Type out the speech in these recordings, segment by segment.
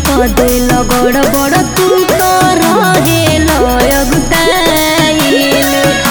कदे लगड़ बड़ तू तो रहे लयगुताइल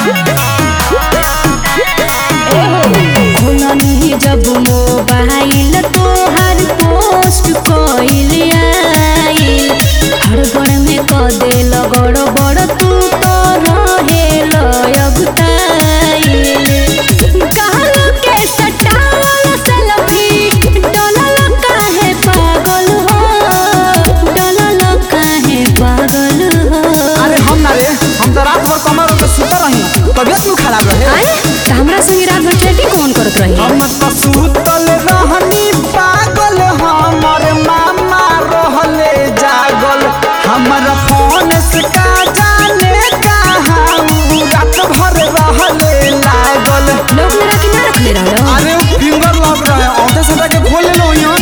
खोलनी जब मोबाइल तोहर पोस्ट कइल आइल हड़बड़ में कदे लगड़ बड़ तू तो रहे लयगुताइल कहल के सटावल सेल्फी डलल काहे पागल हो डलल काहे पागल हो। अरे हम ना रे, हम तो रात भर कमर पे सुता रही, तबियत नु खराब रहे। अरे त हमरा संगे रात भर चैटिंग कौन करत रही? हम तो सुतल रहनी पागल, हमर मामा रहले जागल, हमर फोन से का जाने कहां रात भर रहले लागल। लोग मेरा कि ना रखले रहलो? अरे वो फिंगर लग रहा है, औंधे से जाके खोल ले लो यहाँ।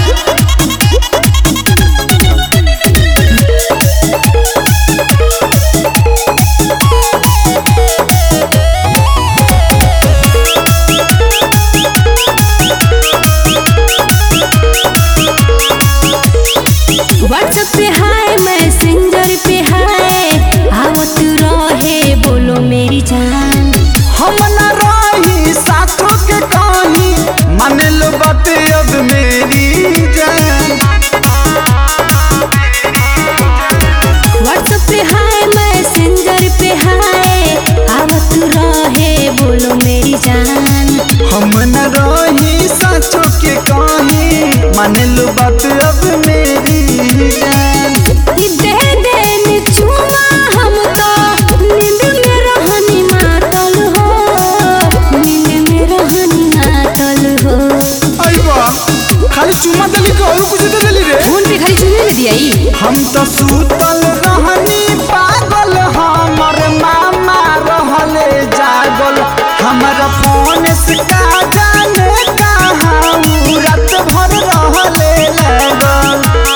व्हाट्सएप पे हाय मैसेंजर पे हाय आवत रहे बोलो मेरी जान हम न रही साथों के कहानी मन लो बात अब मेरी जान। व्हाट्सएप पे हाय मैसेंजर पे हाय आवत रहे बोलो मेरी जान हम न रही साथों के कहानी मन लो बात अब मेरी जान। दे देन चुमा हम तो नींद में रहनी मातल हो नींद में रहनी मातल हो। अइबा खाली चुमा देली के और कुछ दे देली रे। फोन पे खाली चुमे में दियाई हम तो सुतल रहनी पागल, हमर मामा रहले जागल, हमर फोन से का जाने कहां रात भर रहले लागल।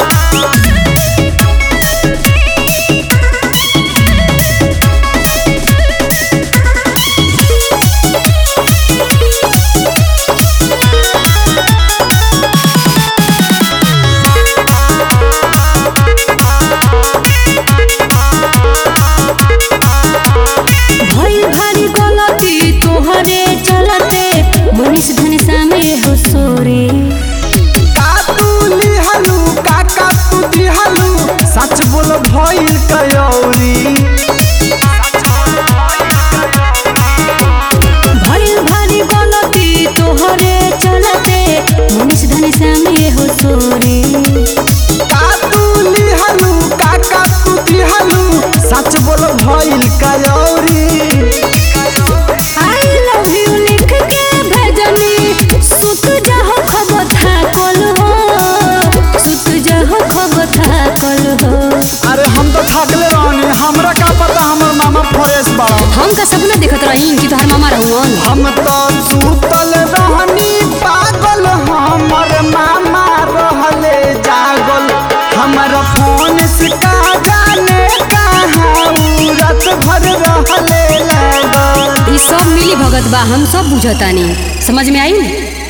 भई भारी गलती तोहरे चलते मनीष धनिसा में हो सोरे का तू लिहलू काका तू दिहलू सच बोल भइल कयौरी। भई भारी गलती तोहरे चलते मनीष धनिसा में हो सोरे का तू लिहलू काका तू दिहलू सच बोल भइल कयौरी। आई लव यू लिख के भेजनी सुत जाहो खबर थाकल हो सुत जाहो खबर थाकल हो। अरे हम तो थकले रहनी, हमरा का पता हमर मामा फ्रेश बड़ा। हम का सपना देखत रही कि तोहर मामा रहुअन। हम तो सुतल रहनी पागल, हमर मामा रहले जागल, हमर फोन से का जाने कहां रात भर रहले लागल। ई सब मिली भगत बा हम सब बुझतानी समझ में आई।